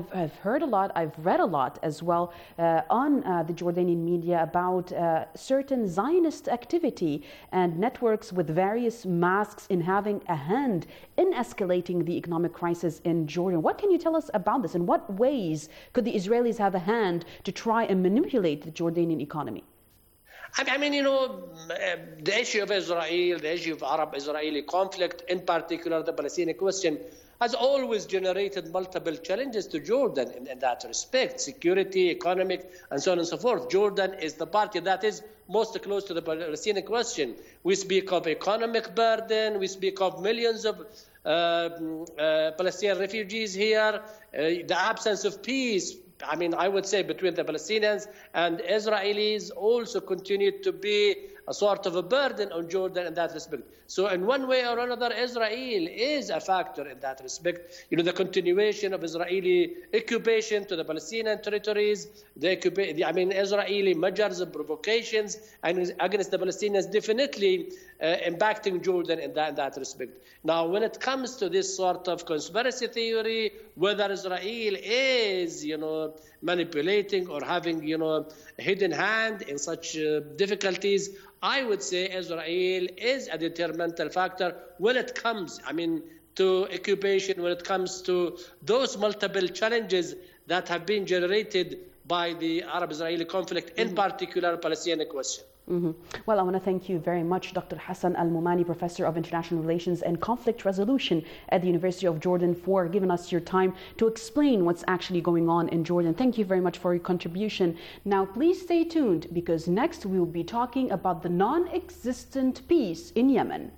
heard a lot, I've read a lot as well uh, on uh, the Jordanian media about uh, certain Zionist activity and networks with various masks in having a hand in escalating the economic crisis in Jordan. What can you tell us about this? In what ways could the Israelis have a hand to try and manipulate the Jordanian economy? I mean, you know, the issue of Israel, the issue of Arab-Israeli conflict, in particular the Palestinian question, has always generated multiple challenges to Jordan in, in that respect, security, economic, and so on and so forth. Jordan is the party that is most close to the Palestinian question. We speak of economic burden, we speak of millions of uh, uh, Palestinian refugees here, uh, the absence of peace. I mean, I would say between the Palestinians and Israelis also continued to be a sort of a burden on Jordan in that respect. So in one way or another, Israel is a factor in that respect. You know, the continuation of Israeli occupation to the Palestinian territories, the, the I mean, Israeli measures and provocations and against the Palestinians definitely uh, impacting Jordan in that, in that respect. Now, when it comes to this sort of conspiracy theory, whether Israel is, you know, manipulating or having, you know, a hidden hand in such uh, difficulties, I would say Israel is a determinant factor when it comes, I mean, to occupation, when it comes to those multiple challenges that have been generated by the Arab-Israeli conflict, in mm-hmm. particular Palestinian question. Mm-hmm. Well, I want to thank you very much, Doctor Hassan Al-Momani, Professor of International Relations and Conflict Resolution at the University of Jordan, for giving us your time to explain what's actually going on in Jordan. Thank you very much for your contribution. Now, please stay tuned, because next we will be talking about the non-existent peace in Yemen.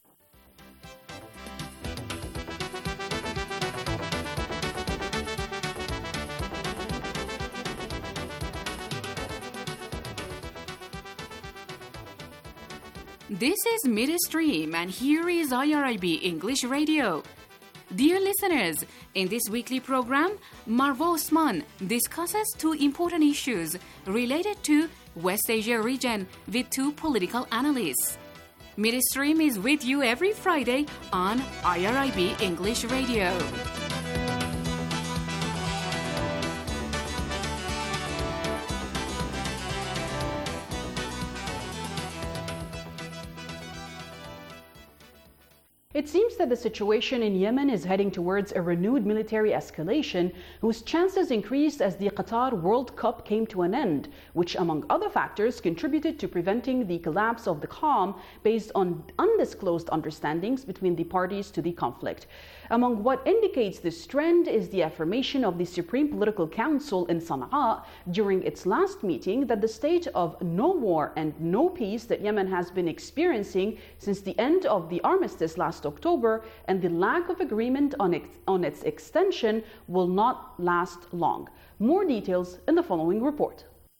This is Midstream, and here is I R I B English Radio. Dear listeners, in this weekly program, Marwa Osman discusses two important issues related to West Asia region with two political analysts. Midstream is with you every Friday on I R I B English Radio. It seems that the situation in Yemen is heading towards a renewed military escalation, whose chances increased as the Qatar World Cup came to an end, which, among other factors, contributed to preventing the collapse of the calm based on undisclosed understandings between the parties to the conflict. Among what indicates this trend is the affirmation of the Supreme Political Council in Sana'a during its last meeting that the state of no war and no peace that Yemen has been experiencing since the end of the armistice last October and the lack of agreement on its, on its extension will not last long. More details in the following report.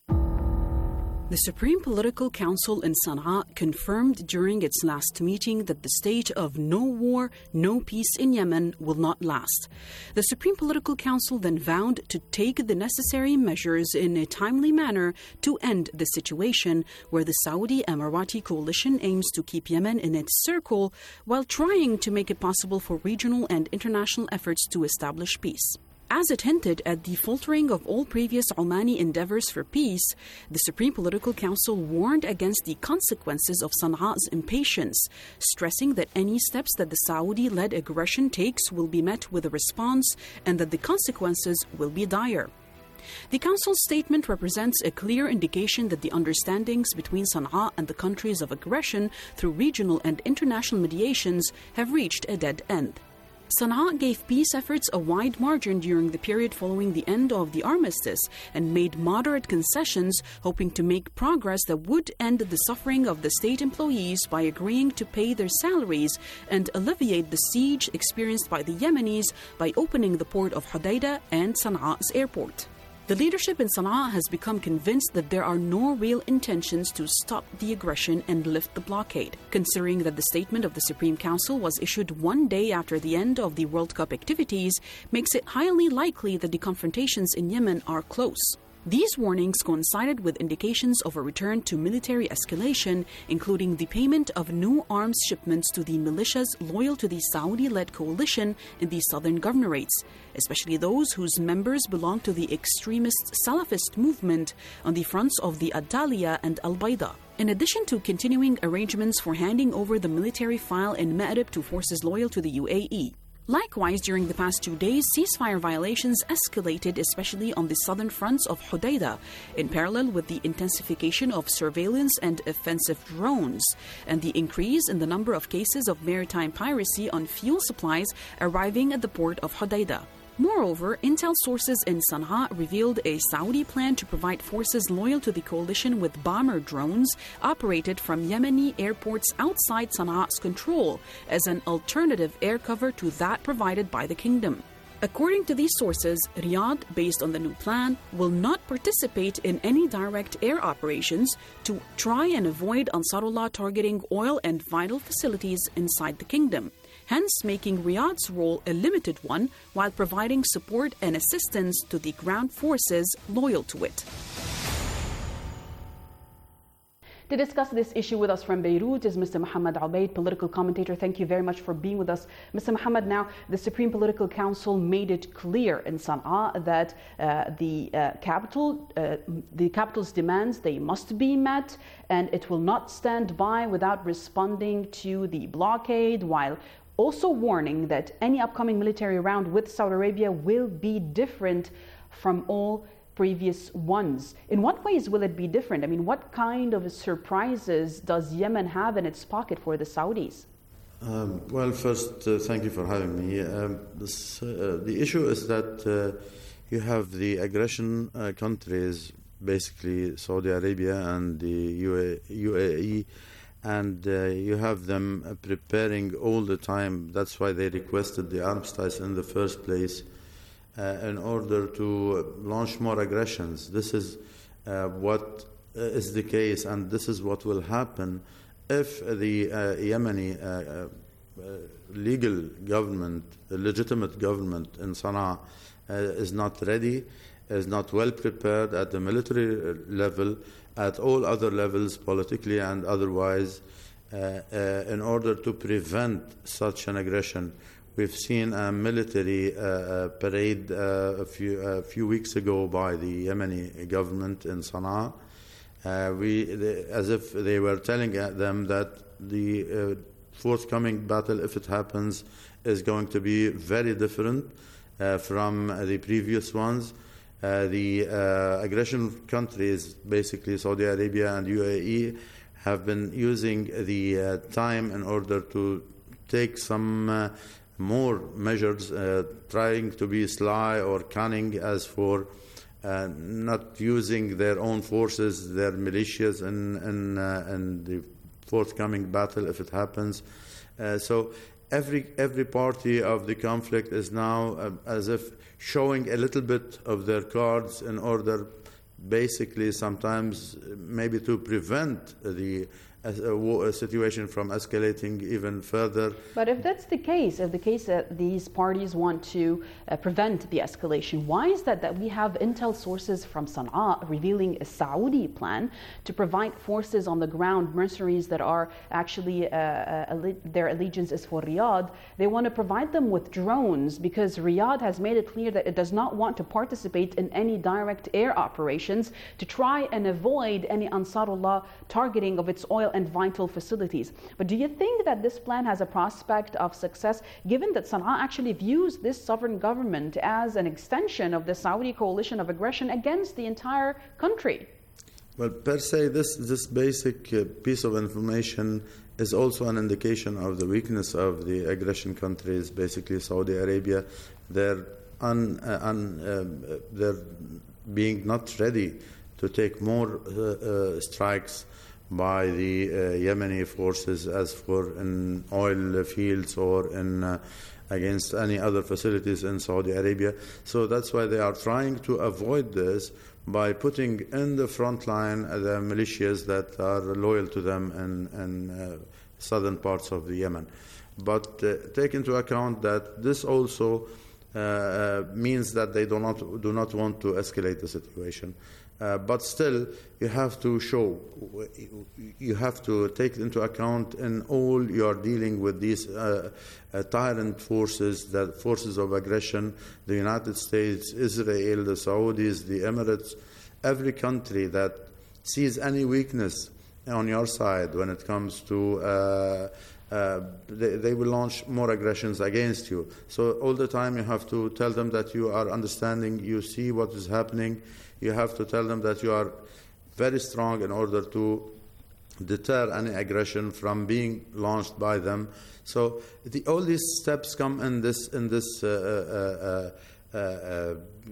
The Supreme Political Council in Sana'a confirmed during its last meeting that the state of no war, no peace in Yemen will not last. The Supreme Political Council then vowed to take the necessary measures in a timely manner to end the situation, where the Saudi Emirati coalition aims to keep Yemen in its circle while trying to make it possible for regional and international efforts to establish peace. As it hinted at the faltering of all previous Omani endeavors for peace, the Supreme Political Council warned against the consequences of Sana'a's impatience, stressing that any steps that the Saudi-led aggression takes will be met with a response and that the consequences will be dire. The Council's statement represents a clear indication that the understandings between Sana'a and the countries of aggression through regional and international mediations have reached a dead end. Sana'a gave peace efforts a wide margin during the period following the end of the armistice and made moderate concessions, hoping to make progress that would end the suffering of the state employees by agreeing to pay their salaries and alleviate the siege experienced by the Yemenis by opening the port of Hodeidah and Sana'a's airport. The leadership in Sana'a has become convinced that there are no real intentions to stop the aggression and lift the blockade, considering that the statement of the Supreme Council was issued one day after the end of the World Cup activities, makes it highly likely that the confrontations in Yemen are close. These warnings coincided with indications of a return to military escalation, including the payment of new arms shipments to the militias loyal to the Saudi-led coalition in the southern governorates, especially those whose members belong to the extremist Salafist movement on the fronts of the Adaliya and Al-Baida. In addition to continuing arrangements for handing over the military file in Ma'rib to forces loyal to the U A E. Likewise, during the past two days, ceasefire violations escalated, especially on the southern fronts of Hodeidah, in parallel with the intensification of surveillance and offensive drones, and the increase in the number of cases of maritime piracy on fuel supplies arriving at the port of Hodeidah. Moreover, intel sources in Sana'a revealed a Saudi plan to provide forces loyal to the coalition with bomber drones operated from Yemeni airports outside Sana'a's control as an alternative air cover to that provided by the kingdom. According to these sources, Riyadh, based on the new plan, will not participate in any direct air operations to try and avoid Ansarullah targeting oil and vital facilities inside the kingdom, hence making Riyadh's role a limited one while providing support and assistance to the ground forces loyal to it. To discuss this issue with us from Beirut is Mister Mohammed Ubaid, political commentator. Thank you very much for being with us. Mister Mohammed, now the Supreme Political Council made it clear in Sana'a that uh, the uh, capital, uh, the capital's demands, they must be met, and it will not stand by without responding to the blockade, while also warning that any upcoming military round with Saudi Arabia will be different from all previous ones. In what ways will it be different? I mean, what kind of surprises does Yemen have in its pocket for the Saudis? Um, well, first, uh, thank you for having me. Um, this, uh, the issue is that uh, you have the aggression uh, countries, basically Saudi Arabia and the U A E, and uh, you have them preparing all the time. That's why they requested the armistice in the first place, uh, in order to launch more aggressions. This is uh, what is the case, and this is what will happen if the uh, Yemeni uh, uh, legal government, legitimate government in Sana'a uh, is not ready, is not well prepared at the military level, at all other levels, politically and otherwise, uh, uh, in order to prevent such an aggression. We've seen a military uh, parade uh, a, few, a few weeks ago by the Yemeni government in Sana'a, uh, we, they, as if they were telling them that the uh, forthcoming battle, if it happens, is going to be very different uh, from the previous ones. Uh, the uh, aggression countries, basically Saudi Arabia and U A E, have been using the uh, time in order to take some uh, more measures, uh, trying to be sly or cunning as for uh, not using their own forces, their militias in, in, uh, in the forthcoming battle if it happens. Uh, so every, every party of the conflict is now uh, as if showing a little bit of their cards in order, basically, sometimes maybe to prevent the a, a situation from escalating even further. But if that's the case, if the case that these parties want to uh, prevent the escalation, why is that that we have intel sources from Sana'a revealing a Saudi plan to provide forces on the ground, mercenaries that are actually, uh, uh, their allegiance is for Riyadh, they want to provide them with drones because Riyadh has made it clear that it does not want to participate in any direct air operations to try and avoid any Ansarullah targeting of its oil and vital facilities. But do you think that this plan has a prospect of success, given that Sana'a actually views this sovereign government as an extension of the Saudi coalition of aggression against the entire country? Well, per se, this, this basic uh, piece of information is also an indication of the weakness of the aggression countries, basically Saudi Arabia. They're, un, uh, un, uh, they're being not ready to take more uh, uh, strikes by the uh, Yemeni forces as for in oil fields or in uh, against any other facilities in Saudi Arabia. So that's why they are trying to avoid this by putting in the front line the militias that are loyal to them in, in uh, southern parts of the Yemen. But uh, take into account that this also uh, means that they do not do not want to escalate the situation. Uh, but still, you have to show, you have to take into account in all you are dealing with these uh, uh, tyrant forces, the forces of aggression, the United States, Israel, the Saudis, the Emirates, every country that sees any weakness on your side when it comes to uh, Uh, they, they will launch more aggressions against you. So all the time you have to tell them that you are understanding, you see what is happening. You have to tell them that you are very strong in order to deter any aggression from being launched by them. So the, all these steps come in this in this uh, uh, uh, uh,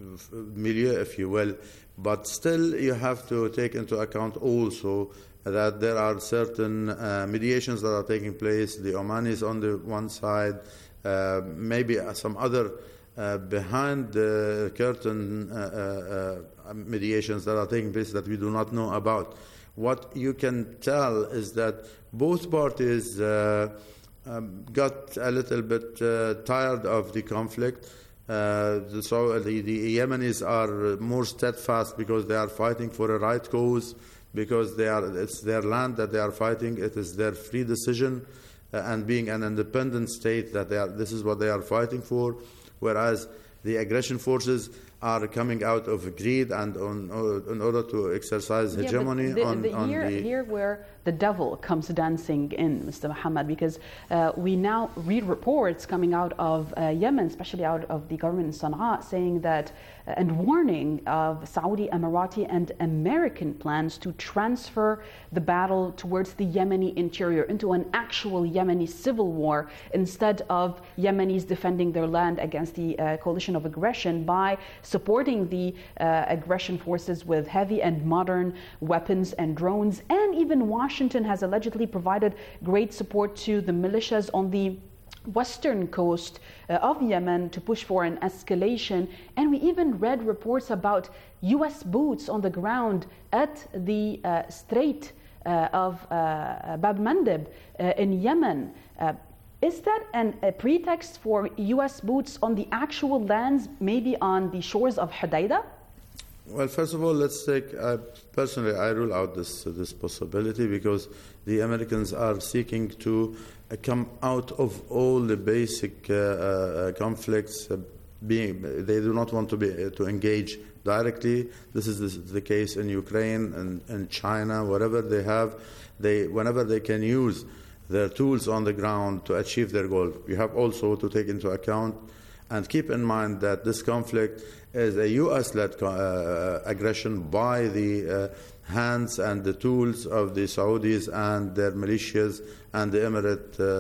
milieu, if you will. But still, you have to take into account also that there are certain uh, mediations that are taking place, the Omanis on the one side, uh, maybe some other uh, behind the curtain uh, uh, mediations that are taking place that we do not know about. What you can tell is that both parties uh, um, got a little bit uh, tired of the conflict. Uh, so the, the Yemenis are more steadfast because they are fighting for a right cause, because they are, it's their land that they are fighting, it is their free decision, uh, and being an independent state, that they are, this is what they are fighting for, whereas the aggression forces are coming out of greed and on, uh, in order to exercise hegemony. Yeah, the, on, the on here, the... here where the devil comes dancing in, Mister Mohammed, because uh, we now read reports coming out of uh, Yemen, especially out of the government in Sana'a, saying that uh, and warning of Saudi, Emirati and American plans to transfer the battle towards the Yemeni interior into an actual Yemeni civil war, instead of Yemenis defending their land against the uh, coalition of aggression by supporting the uh, aggression forces with heavy and modern weapons and drones. And even Washington has allegedly provided great support to the militias on the western coast uh, of Yemen to push for an escalation. And we even read reports about U S boots on the ground at the uh, Strait uh, of uh, Bab Mandeb uh, in Yemen. Uh, Is that an, a pretext for U S boots on the actual lands, maybe on the shores of Hodeidah? Well, first of all, let's take, uh, personally, I rule out this, uh, this possibility, because the Americans are seeking to uh, come out of all the basic uh, uh, conflicts. Uh, being, they do not want to, be, uh, to engage directly. This is the, the case in Ukraine and, and China, wherever they have, they, whenever they can use their tools on the ground to achieve their goal. You have also to take into account and keep in mind that this conflict is a U S-led uh, aggression by the uh, hands and the tools of the Saudis and their militias and the Emirate uh,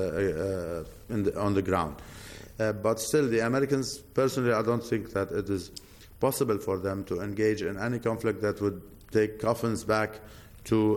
uh, in the, on the ground. Uh, but still, the Americans, personally, I don't think that it is possible for them to engage in any conflict that would take coffins back to uh,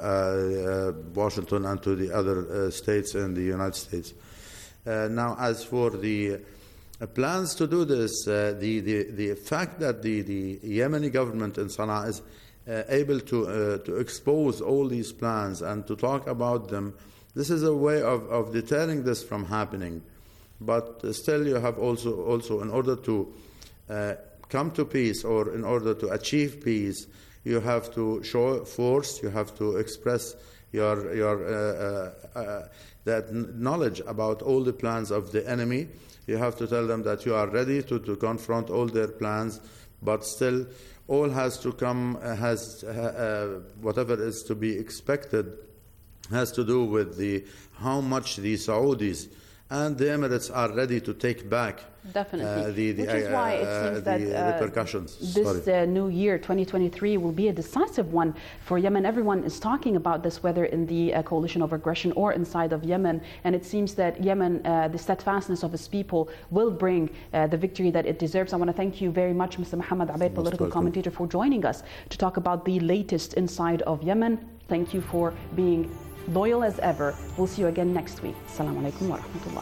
uh, Washington and to the other uh, states in the United States. Uh, now, as for the uh, plans to do this, uh, the, the, the fact that the, the Yemeni government in Sana'a is uh, able to, uh, to expose all these plans and to talk about them, this is a way of, of deterring this from happening. But uh, still, you have also, also in order to uh, come to peace, or in order to achieve peace, you have to show force, you have to express your, your uh, uh, uh, that knowledge about all the plans of the enemy. You have to tell them that you are ready to, to confront all their plans, but still all has to come, uh, has uh, whatever is to be expected has to do with the how much the Saudis and the Emirates are ready to take back Definitely. Uh, the, the, Which is why it uh, seems that the uh, repercussions. this uh, new year, twenty twenty-three, will be a decisive one for Yemen. Everyone is talking about this, whether in the uh, coalition of aggression or inside of Yemen. And it seems that Yemen, uh, the steadfastness of its people, will bring uh, the victory that it deserves. I want to thank you very much, Mister Mohammed Abaid, political commentator, for joining us to talk about the latest inside of Yemen. Thank you for being loyal as ever. We'll see you again next week. Assalamu alaikum wa rahmatullah.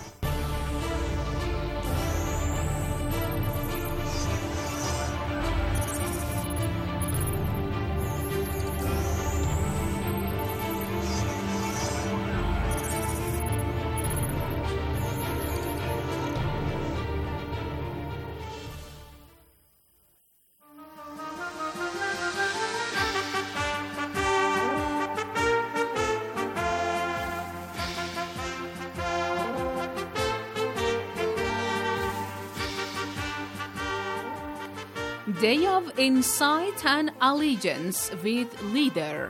Day of Insight and Allegiance with Leader.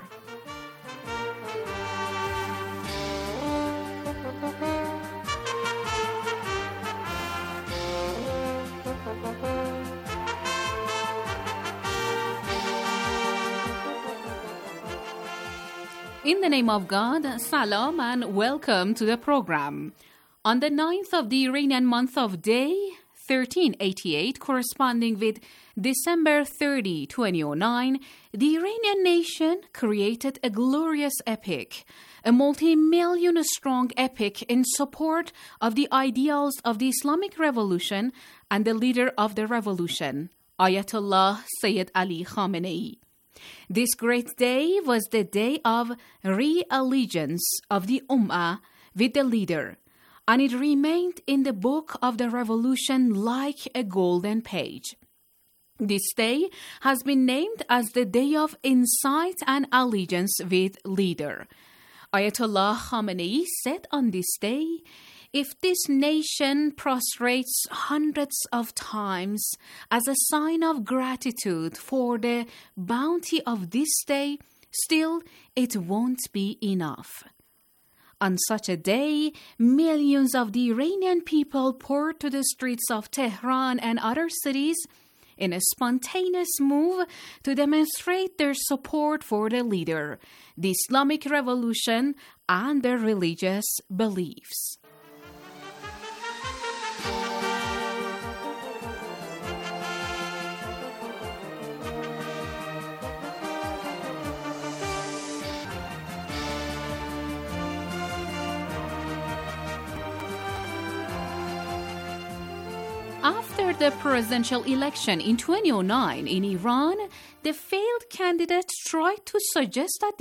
In the name of God, salam and welcome to the program. On the ninth of the Iranian month of Day, thirteen eighty-eight, corresponding with December thirtieth, twenty oh nine, the Iranian nation created a glorious epic, a multi-million strong epic in support of the ideals of the Islamic Revolution and the leader of the revolution, Ayatollah Sayyid Ali Khamenei. This great day was the day of re-allegiance of the Ummah with the leader, and it remained in the book of the revolution like a golden page. This day has been named as the Day of Insight and Allegiance with Leader. Ayatollah Khamenei said on this day, "If this nation prostrates hundreds of times as a sign of gratitude for the bounty of this day, still it won't be enough." On such a day, millions of the Iranian people poured to the streets of Tehran and other cities in a spontaneous move to demonstrate their support for the leader, the Islamic Revolution, and their religious beliefs. After the presidential election in twenty oh nine in Iran, the failed candidate tried to suggest that